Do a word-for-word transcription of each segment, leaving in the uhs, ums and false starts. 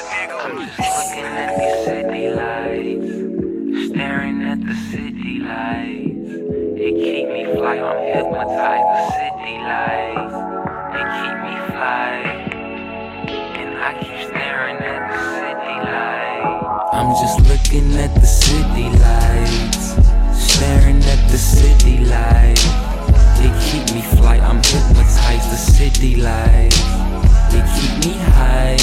I'm just looking at these city lights, staring at the city lights. It keep me fly, I'm hypnotized. The city lights, they keep me fly, and I keep staring at the city lights. I'm just looking at the city lights, staring at the city lights. They keep me fly, I'm hypnotized. The city lights, they keep me high,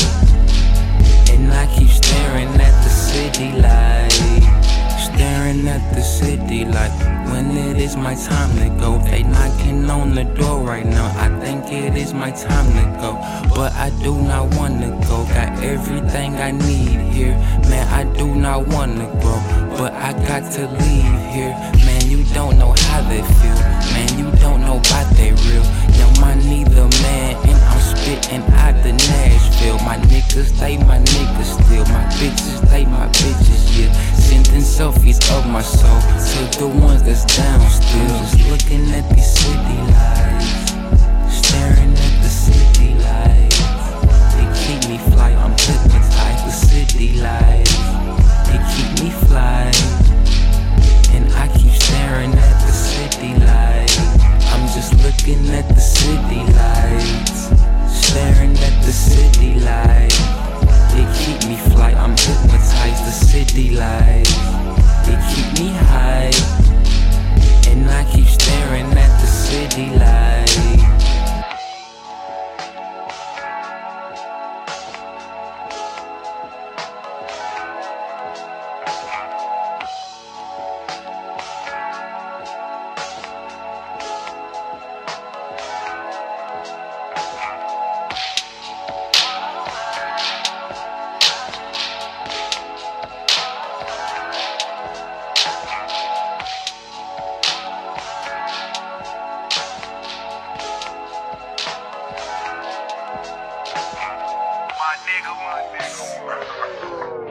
and I keep staring at the city light, staring at the city light. When it is my time to go, they knocking on the door right now. I think it is my time to go, but I do not wanna go. Got everything I need here, man, I do not wanna grow, but I got to leave here. Man, you don't know how they feel, man, you don't know about they real. Young money the man, and I'm spitting out the Nashville. My niggas, they my niggas still. My bitches, they my bitches, yeah. Sending selfies of my soul to the ones that's down still. Just looking at these city lights, staring at the city lights. They keep me fly, I'm hypnotized. The city lights, they keep me fly, and I keep staring at the city lights. I'm just looking at the city lights, staring at the city lights. They keep me fly, I'm hypnotized. The city lights, they keep me high, and I keep staring at the city lights. My nigga, my nigga.